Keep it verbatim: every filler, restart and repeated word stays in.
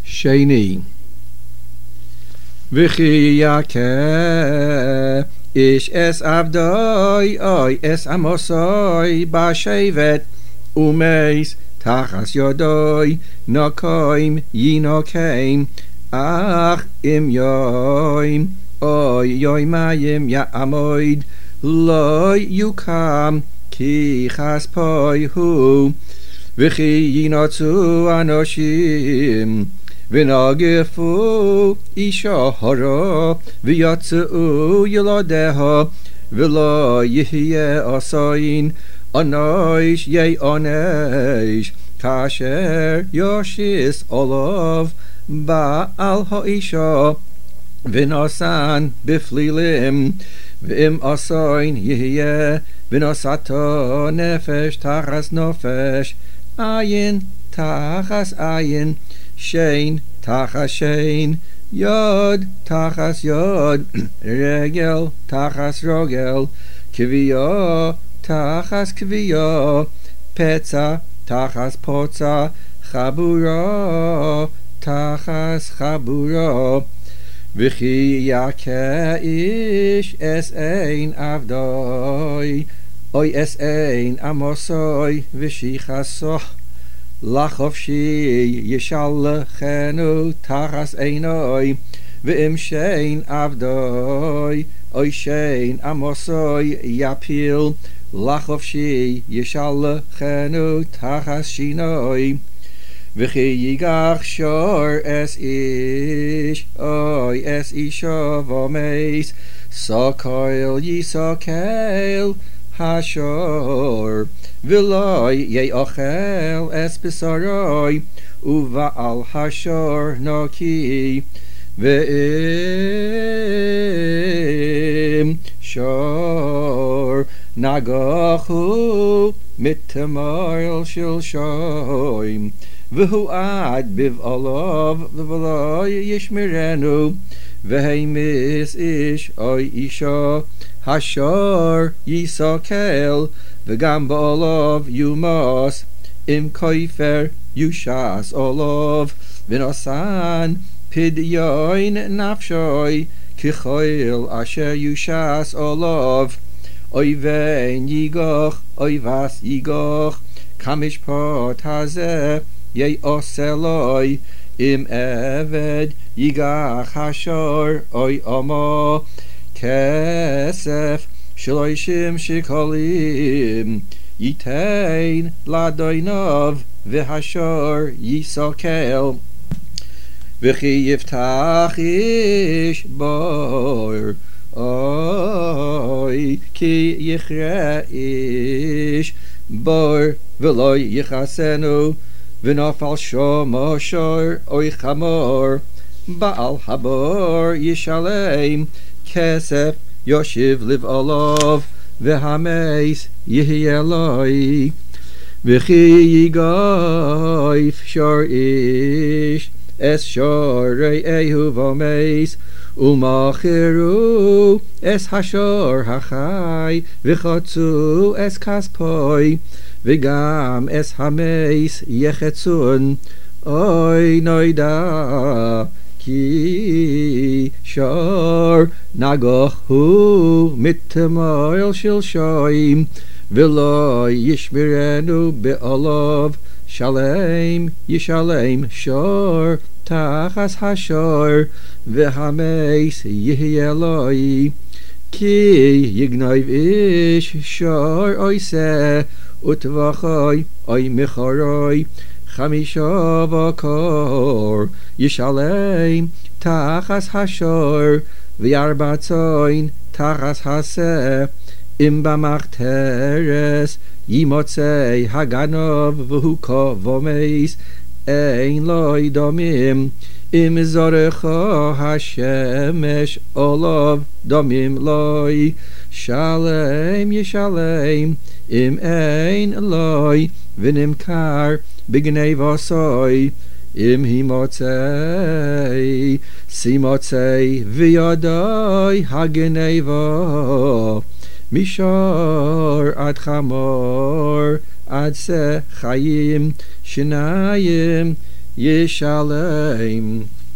שני וכי יקה איש אס עבדוי אוי אס עמוסוי בשבט ומייס תחס יודוי נוקוים ינוקם אך אם יוים אוי יוי מים יעמוד לא יוקם כי חספוי הוא וכי ינוצו אנושים ונגפו אישה הרה ויצאו ילדיה ולא יהיה עשיין עונש יהיה עונש כאשר יושיס עליו בעל האישה ונשאן בפלילים ואם עשיין יהיה ונשאתו נפש תחס נפש עין תחס עין שיין תחס שיין יוד תחס יוד רגל תחס רגל כביה תחס כביה פצע תחס פצע חבורה תחס חבורה וכי יקה איש אס אין עבדוי אוי אס אין עמוסוי ושיחסו לחופשי ישלחנו תחס עינוי ואם שיין עבדוי אוי שיין עמוסוי יפיל לחופשי ישלחנו תחס שינוי וכי יגח שור אס איש אוי אס אישה ומייס סוקל יסוקל השור ולא יאכל אס בשרוי ובעל השור נקי ואם שור נגחו מתמרל של שוים והוא עד בבעליו ולא ישמרנו והמיס איש אוי אישה השור יסוקל וגם בעליו יומס אם כופר יושס עליו ונשאן פדיון נפשוי כחיל אשר יושס עליו אויבן ייגח אויבס ייגח כמשפט הזה יעשה לוי אם עבד ייגח השור אוי עמו כסף שלושים שקלים ייתן לאדוניו והשור יסוקל וכי יפתח איש בור אוי כי יכרה איש בור ולא יכסנו ונפל שמו שור אוי חמור בעל הבור ישלם כסף יושיב לבעליו והמייס יהיה לוי וכי יגייף שור איש אס שור רעהו ומייס ומכרו אס השור החי וחצו אס כספוי וגם אס המייס יחצון אוי נוידע כי שור נגח הוא מתמרל של שוים ולא ישמרנו בעליו שלם ישלם שור תחס השור והמייס יהיה לוי כי יגנב איש שור עושה וטבחוי אוי מחרוי חמישה בקור ישלם תחס השור וארבע צאן תחס הסה אם במחתרס ימוצא הגנוב והוא כה ומייס אין לוי דמים אם זרח השמש עליו דמים לוי שלם ישלם אם אין לוי ונמכר בגנבה סוי אם הימוצא שימוצא וידוי הגנבה משור עד חמור עד שא חיים שניים Yishalem.